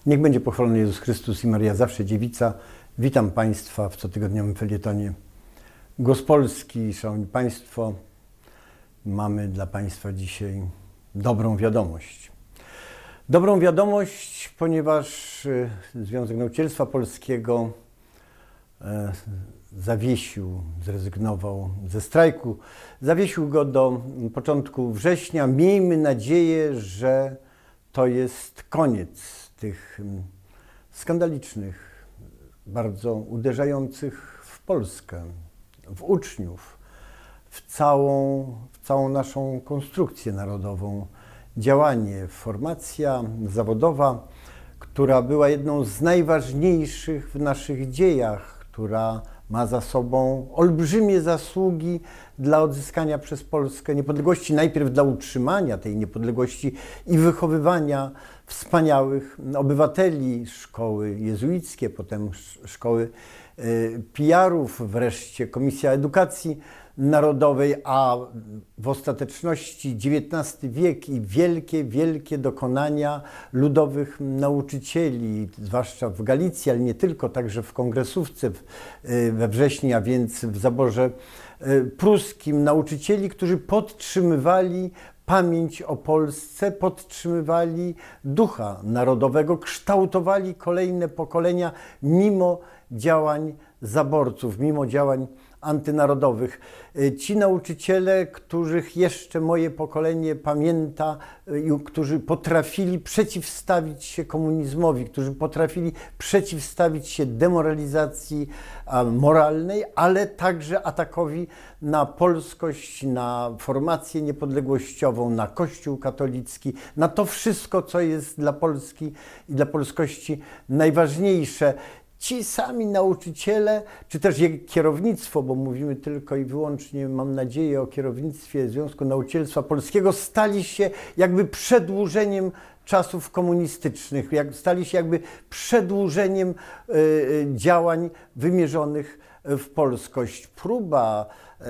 Niech będzie pochwalony Jezus Chrystus i Maria zawsze Dziewica. Witam Państwa w cotygodniowym felietonie Głos Polski. Szanowni Państwo, mamy dla Państwa dzisiaj dobrą wiadomość. Dobrą wiadomość, ponieważ Związek Nauczycielstwa Polskiego zrezygnował ze strajku. Zawiesił go do początku września. Miejmy nadzieję, że to jest koniec tych skandalicznych, bardzo uderzających w Polskę, w uczniów, w całą naszą konstrukcję narodową działanie, formacja zawodowa, która była jedną z najważniejszych w naszych dziejach, która ma za sobą olbrzymie zasługi dla odzyskania przez Polskę niepodległości, najpierw dla utrzymania tej niepodległości i wychowywania wspaniałych obywateli, szkoły jezuickie, potem szkoły PR-ów, wreszcie Komisja Edukacji Narodowej, a w ostateczności XIX wiek i wielkie dokonania ludowych nauczycieli, zwłaszcza w Galicji, ale nie tylko, także w Kongresówce we wrześniu, a więc w zaborze pruskim. Nauczycieli, którzy podtrzymywali pamięć o Polsce, podtrzymywali ducha narodowego, kształtowali kolejne pokolenia mimo działań zaborców, mimo działań antynarodowych. Ci nauczyciele, których jeszcze moje pokolenie pamięta, którzy potrafili przeciwstawić się komunizmowi, którzy potrafili przeciwstawić się demoralizacji moralnej, ale także atakowi na polskość, na formację niepodległościową, na Kościół katolicki, na to wszystko, co jest dla Polski i dla polskości najważniejsze. Ci sami nauczyciele, czy też kierownictwo, bo mówimy tylko i wyłącznie, mam nadzieję, o kierownictwie Związku Nauczycielstwa Polskiego, stali się jakby przedłużeniem czasów komunistycznych, stali się jakby przedłużeniem działań wymierzonych w polskość. Próba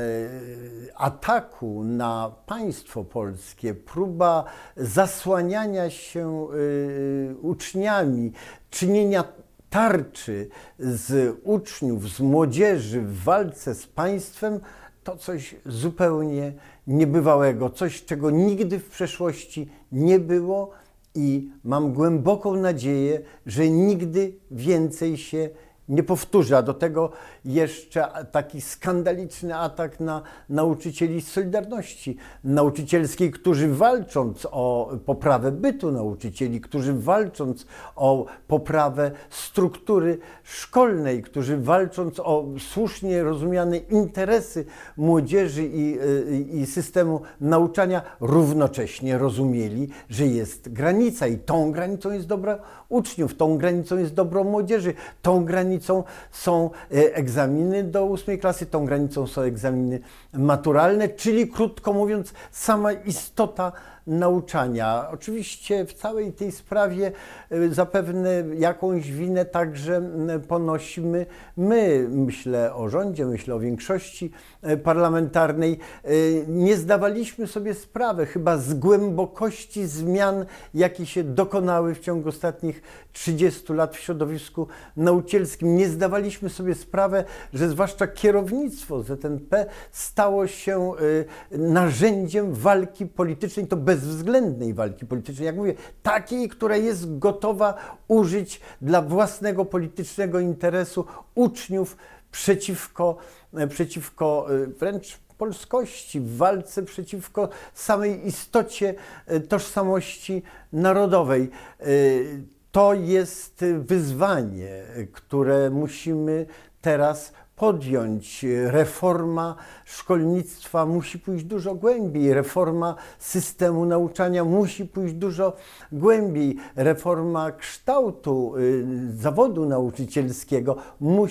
ataku na państwo polskie, próba zasłaniania się uczniami, czynienia tarczy z uczniów, z młodzieży w walce z państwem, to coś zupełnie niebywałego, coś, czego nigdy w przeszłości nie było i mam głęboką nadzieję, że nigdy więcej się nie powtórzy. A do tego jeszcze taki skandaliczny atak na nauczycieli z Solidarności Nauczycielskiej, którzy walcząc o poprawę bytu nauczycieli, którzy walcząc o poprawę struktury szkolnej, którzy walcząc o słusznie rozumiane interesy młodzieży i systemu nauczania, równocześnie rozumieli, że jest granica i tą granicą jest dobro uczniów, tą granicą jest dobro młodzieży, tą granicą są egzaminy do 8 klasy, tą granicą są egzaminy maturalne, czyli krótko mówiąc sama istota nauczania. Oczywiście w całej tej sprawie zapewne jakąś winę także ponosimy my. Myślę o rządzie, myślę o większości parlamentarnej. Nie zdawaliśmy sobie sprawy chyba z głębokości zmian, jakie się dokonały w ciągu ostatnich 30 lat w środowisku nauczycielskim. Nie zdawaliśmy sobie sprawy, że zwłaszcza kierownictwo ZNP stało się narzędziem walki politycznej, to bezwzględnej walki politycznej, jak mówię, takiej, która jest gotowa użyć dla własnego politycznego interesu uczniów przeciwko wręcz polskości, w walce przeciwko samej istocie tożsamości narodowej. To jest wyzwanie, które musimy teraz podjąć. Reforma szkolnictwa musi pójść dużo głębiej, reforma systemu nauczania musi pójść dużo głębiej, reforma kształtu zawodu nauczycielskiego musi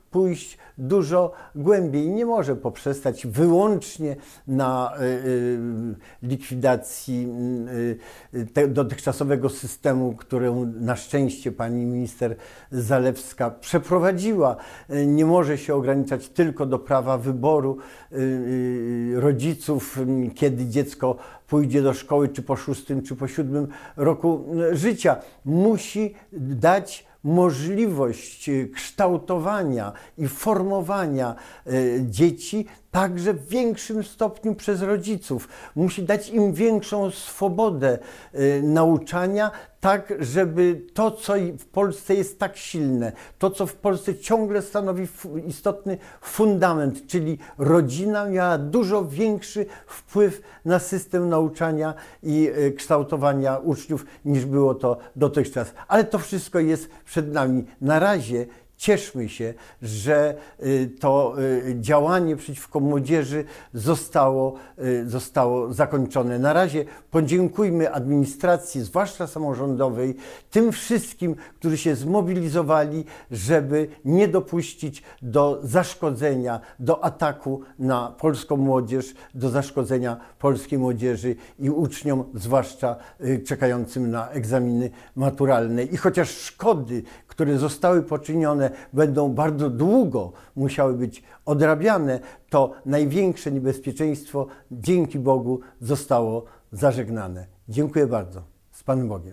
pójść dużo głębiej. Nie może poprzestać wyłącznie na likwidacji dotychczasowego systemu, którą na szczęście pani minister Zalewska przeprowadziła. Nie może się ograniczać tylko do prawa wyboru rodziców, kiedy dziecko pójdzie do szkoły, czy po 6., czy po 7. roku życia. Musi dać możliwość kształtowania i formowania dzieci także w większym stopniu przez rodziców. Musi dać im większą swobodę nauczania, tak żeby to, co w Polsce jest tak silne, to, co w Polsce ciągle stanowi istotny fundament, czyli rodzina miała dużo większy wpływ na system nauczania i kształtowania uczniów, niż było to dotychczas. Ale to wszystko jest przed nami. Na razie cieszmy się, że to działanie przeciwko młodzieży zostało zakończone. Na razie podziękujmy administracji, zwłaszcza samorządowej, tym wszystkim, którzy się zmobilizowali, żeby nie dopuścić do zaszkodzenia, do ataku na polską młodzież, do zaszkodzenia polskiej młodzieży i uczniom, zwłaszcza czekającym na egzaminy maturalne. I chociaż szkody, które zostały poczynione, będą bardzo długo musiały być odrabiane, to największe niebezpieczeństwo, dzięki Bogu, zostało zażegnane. Dziękuję bardzo. Z Panem Bogiem.